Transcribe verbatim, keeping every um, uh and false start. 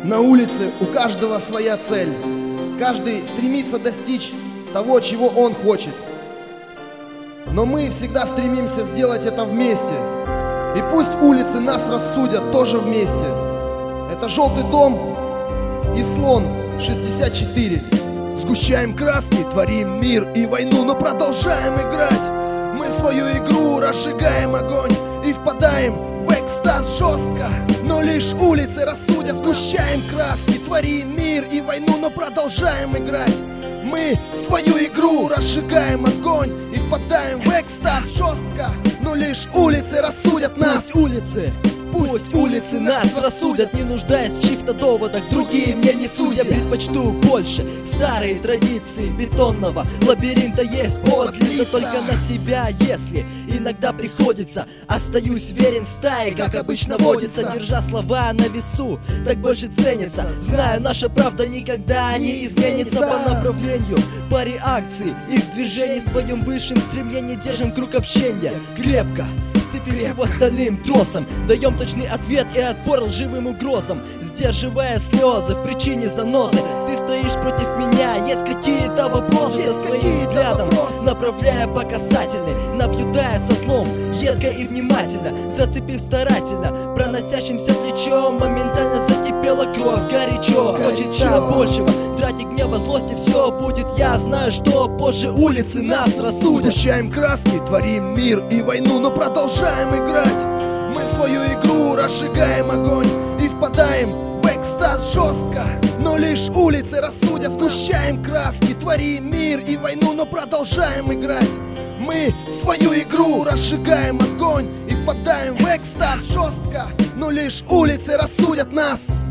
На улице у каждого своя цель. Каждый стремится достичь того, чего он хочет. Но мы всегда стремимся сделать это вместе. И пусть улицы нас рассудят тоже вместе. Это «Желтый дом» и «Слон» шестьдесят четыре. Сгущаем краски, творим мир и войну, но продолжаем играть. Мы в свою игру разжигаем огонь и впадаем в экстаз жестко. Но лишь улицы рассудят. Сгущаем краски, творим мир и войну, но продолжаем играть. Мы в свою игру разжигаем огонь и впадаем в экстаз жестко. Но лишь улицы рассудят нас. Пусть улицы, пусть улицы нас рассудят, не нуждаясь в чьих-то доводах, другие мне не судят. Я предпочту больше старые традиции бетонного лабиринта. Есть повод злиться только на себя, если иногда приходится. Остаюсь верен стае, как обычно водится, держа слова на весу, так больше ценится. Знаю, наша правда никогда не изменится. По направлению, по реакции и в движении своем высшем стремлении держим круг общения крепко, сцепив его стальным тросом. Даем точный ответ и отпор лживым угрозам, сдерживая слезы в причине занозы. Ты стоишь против меня, есть какие-то вопросы за своим взглядом, направляя по касательной, наблюдая со злом, едко и внимательно, зацепив старательно, проносящимся плечом. Моментально закипела кровь, горячо, хочется большего. Трати гнева, злости, все будет. Я знаю, что позже улицы нас рассудят. Сгущаем краски, творим мир и войну, но продолжаем играть. Мы в свою игру разжигаем огонь и впадаем в экстаз жестко. Но лишь улицы рассудят. Сгущаем краски, творим мир и войну, но продолжаем играть. Мы в свою игру разжигаем огонь и впадаем в экстаз жестко. Но лишь улицы рассудят нас.